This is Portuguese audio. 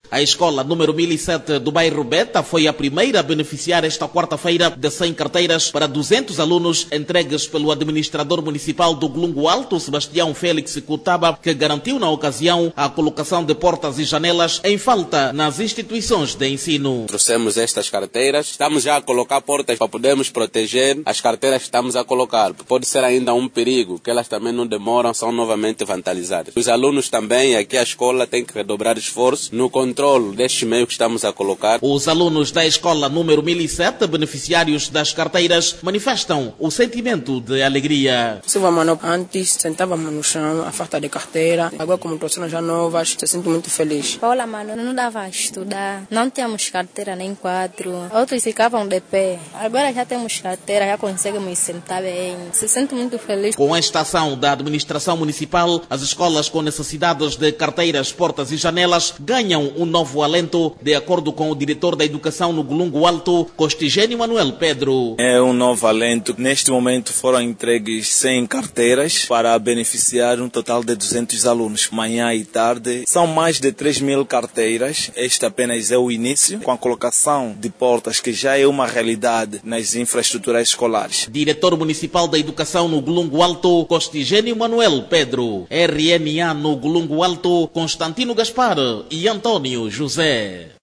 A escola número 1007 do bairro Beta foi a primeira a beneficiar esta quarta-feira de 100 carteiras para 200 alunos entregues pelo administrador municipal do Glungo Alto, Sebastião Félix Cutaba, que garantiu na ocasião a colocação de portas e janelas em falta nas instituições de ensino. Trouxemos estas carteiras, estamos já a colocar portas para podermos proteger as carteiras que estamos a colocar. Pode ser ainda um perigo, que elas também não demoram, são novamente vandalizadas. Os alunos também, aqui a escola tem que redobrar esforço no controle deste meio que estamos a colocar. Os alunos da escola número 1007, beneficiários das carteiras, manifestam o sentimento de alegria. Antes sentávamos no chão, a falta de carteira. Agora, como trouxeram já novas, se sinto muito feliz. Olha, mano, não dava a estudar, não tínhamos carteira nem quadro. Outros ficavam de pé. Agora já temos carteira, já conseguimos sentar bem. Se sinto muito feliz. Com esta ação da administração municipal, as escolas com necessidades de carteiras, portas e janelas ganham um novo alento, de acordo com o diretor da educação no Glungo Alto, Costigênio Manuel Pedro. É um novo alento. Neste momento foram entregues 100 carteiras para beneficiar um total de 200 alunos. Manhã e tarde são mais de 3.000 carteiras. Este apenas é o início, com a colocação de portas, que já é uma realidade nas infraestruturas escolares. Diretor Municipal da Educação no Glungo Alto, Costigênio Manuel Pedro. RNA no Glungo Alto, Constantino Gaspar e Antônio José.